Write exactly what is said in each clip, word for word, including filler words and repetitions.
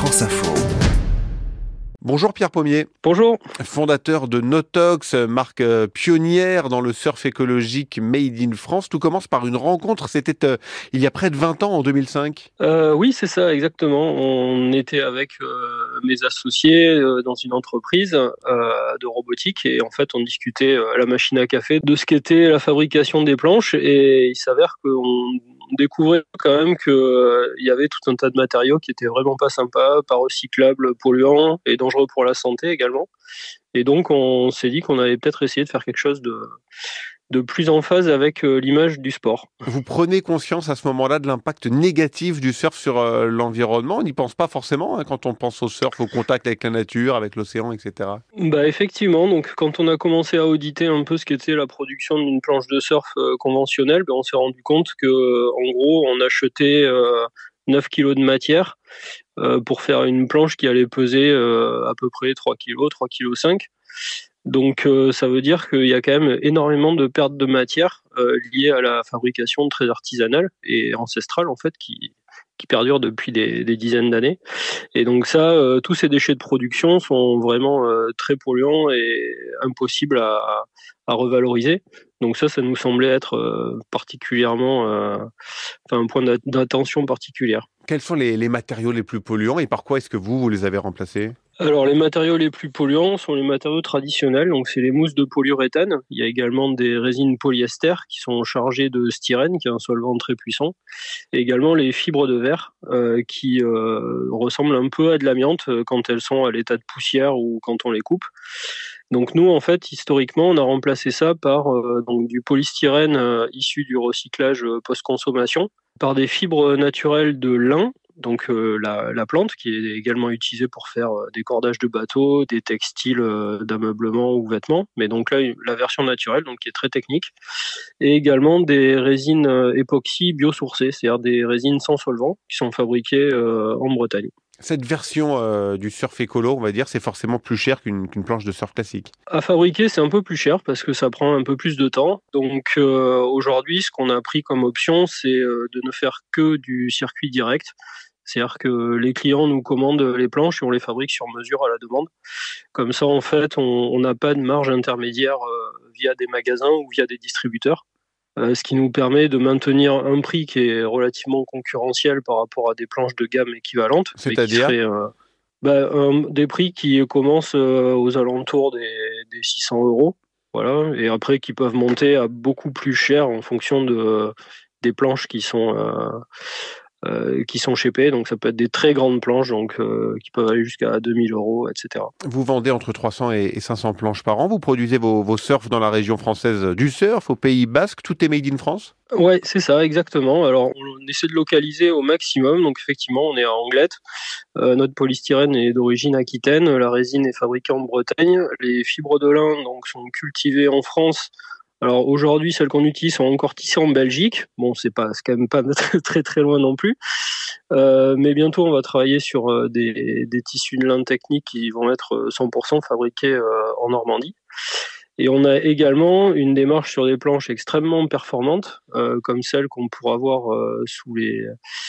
France Info. Bonjour Pierre Pommier. Bonjour. Fondateur de Notox, marque euh, pionnière dans le surf écologique Made in France. Tout commence par une rencontre, c'était euh, il y a près de vingt ans, en deux mille cinq. Euh, oui, c'est ça, exactement. On était avec euh, mes associés euh, dans une entreprise euh, de robotique et en fait on discutait euh, à la machine à café de ce qu'était la fabrication des planches et il s'avère qu'on découvrait quand même qu'il euh, y avait tout un tas de matériaux qui étaient vraiment pas sympas, pas recyclables, polluants et dangereux pour la santé également. Et donc on s'est dit qu'on allait peut-être essayer de faire quelque chose de, de plus en phase avec euh, l'image du sport. Vous prenez conscience à ce moment-là de l'impact négatif du surf sur euh, l'environnement. On n'y pense pas forcément hein, quand on pense au surf, au contact avec la nature, avec l'océan, et cetera. Bah effectivement, donc quand on a commencé à auditer un peu ce qu'était la production d'une planche de surf euh, conventionnelle, ben on s'est rendu compte que euh, en gros on achetait euh, neuf kilos de matière euh, pour faire une planche qui allait peser euh, à peu près trois kilos, trois virgule cinq kilos. Donc euh, ça veut dire qu'il y a quand même énormément de pertes de matière euh, liées à la fabrication très artisanale et ancestrale en fait qui, qui perdure depuis des, des dizaines d'années. Et donc ça, euh, tous ces déchets de production sont vraiment euh, très polluants et impossibles à, à revaloriser. Donc ça, ça nous semblait être euh, particulièrement, euh, enfin un point d'attention particulière. Quels sont les, les matériaux les plus polluants et par quoi est-ce que vous, vous les avez remplacés ? Alors les matériaux les plus polluants sont les matériaux traditionnels, donc c'est les mousses de polyuréthane. Il y a également des résines polyester qui sont chargées de styrène, qui est un solvant très puissant, et également les fibres de verre euh, qui euh, ressemblent un peu à de l'amiante quand elles sont à l'état de poussière ou quand on les coupe. Donc nous, en fait, historiquement, on a remplacé ça par euh, donc du polystyrène euh, issu du recyclage euh, post-consommation, par des fibres naturelles de lin, donc euh, la, la plante qui est également utilisée pour faire euh, des cordages de bateaux, des textiles euh, d'ameublement ou vêtements, mais donc là la version naturelle, donc qui est très technique, et également des résines euh, époxy biosourcées, c'est-à-dire des résines sans solvant qui sont fabriquées euh, en Bretagne. Cette version euh, du surf écolo, on va dire, c'est forcément plus cher qu'une, qu'une planche de surf classique. À fabriquer, c'est un peu plus cher parce que ça prend un peu plus de temps. Donc euh, aujourd'hui, ce qu'on a pris comme option, c'est euh, de ne faire que du circuit direct. C'est-à-dire que les clients nous commandent les planches et on les fabrique sur mesure à la demande. Comme ça, en fait, on n'a pas de marge intermédiaire euh, via des magasins ou via des distributeurs. Euh, ce qui nous permet de maintenir un prix qui est relativement concurrentiel par rapport à des planches de gamme équivalentes. C'est-à-dire mais qui serait, euh, bah, un, des prix qui commencent euh, aux alentours des, des six cents euros. Voilà, et après qui peuvent monter à beaucoup plus cher en fonction de, des planches qui sont... Euh, Euh, qui sont shapées, donc ça peut être des très grandes planches donc, euh, qui peuvent aller jusqu'à deux mille euros, et cetera. Vous vendez entre trois cents et cinq cents planches par an. Vous produisez vos, vos surfs dans la région française du surf, au Pays Basque. Tout est made in France ? Ouais, c'est ça, exactement. Alors, on essaie de localiser au maximum. Donc, effectivement, on est à Anglette. Euh, notre polystyrène est d'origine aquitaine. La résine est fabriquée en Bretagne. Les fibres de lin donc sont cultivées en France. Alors aujourd'hui, celles qu'on utilise sont encore tissées en Belgique. Bon, c'est pas, c'est quand même pas très très, très loin non plus. Euh, mais bientôt, on va travailler sur euh, des, des tissus de lin techniques qui vont être cent pour cent fabriqués euh, en Normandie. Et on a également une démarche sur des planches extrêmement performantes, euh, comme celle qu'on pourra voir euh, sous les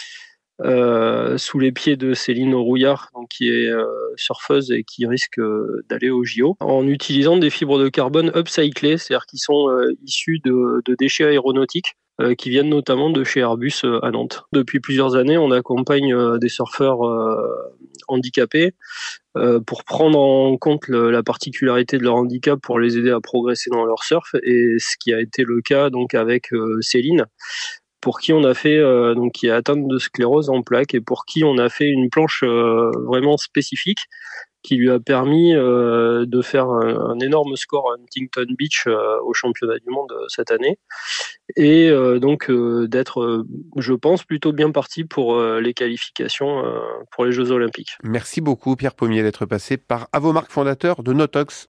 euh, sous les pieds de Céline Rouillard, donc qui est euh, surfeuse et qui risque euh, d'aller au J O, en utilisant des fibres de carbone upcyclées, c'est-à-dire qui sont euh, issues de, de déchets aéronautiques, euh, qui viennent notamment de chez Airbus euh, à Nantes. Depuis plusieurs années, on accompagne euh, des surfeurs euh, handicapés euh, pour prendre en compte le, la particularité de leur handicap pour les aider à progresser dans leur surf, et ce qui a été le cas donc avec euh, Céline, pour qui on a fait, euh, donc qui est atteinte de sclérose en plaques et pour qui on a fait une planche euh, vraiment spécifique qui lui a permis euh, de faire un, un énorme score à Huntington Beach euh, au championnat du monde euh, cette année et euh, donc euh, d'être, euh, je pense, plutôt bien parti pour euh, les qualifications euh, pour les Jeux Olympiques. Merci beaucoup Pierre Pommier d'être passé par Avomark, fondateur de Notox.